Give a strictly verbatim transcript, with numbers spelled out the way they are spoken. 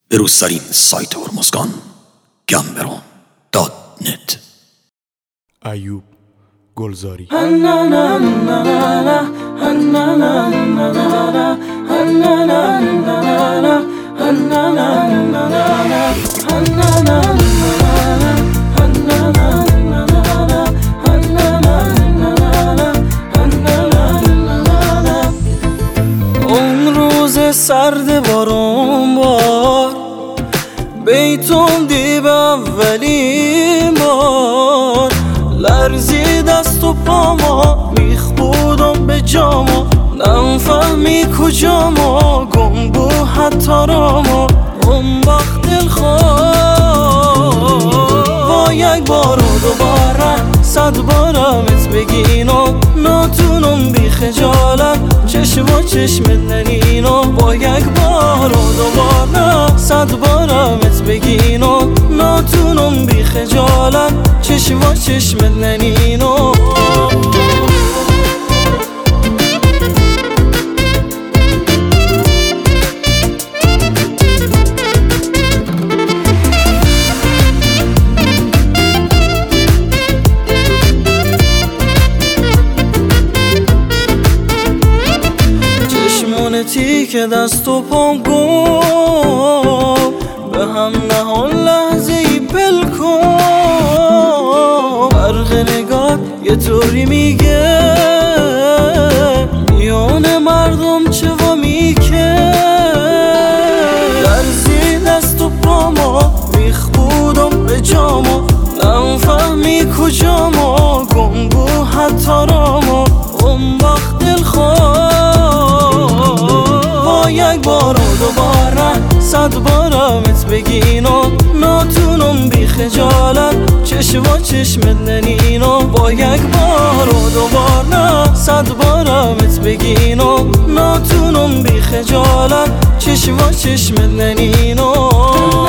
بروزترین سایت هرمزگان گمبرون دات نت. ایوب گلزاری. اون روز سرد بارون بار بیتون دی به اولین بار لرزی دست و پاما میخبودم به جاما نفهمی کجا ما گم بو حتی راما اون وقت دلخواه با یک بار و دوباره صد بارمت بگینم ناتونم بی خجالت چشم و چشمت ننینم با یک بار و دوباره صد بارمت بگینم ناتونم بی خجالت چشم و چشمت ننینم. چشمونتی که دست و پام گم به هم نهان لحظه ای بل کن برق نگات یه طوری میگه میان مردم چه و میکه لرزی دست و پاما میخبودم به جاما نفهمی کجا ما گم بو حتی راما اون وقت دلخواه یک بار و دوباره صد بارمت بگینم ناتونم بی خجالت چشم و چشمت ننینم با یک بار و دوباره صد بارمت بگینم ناتونم بی خجالت چشم و چشمت ننینم.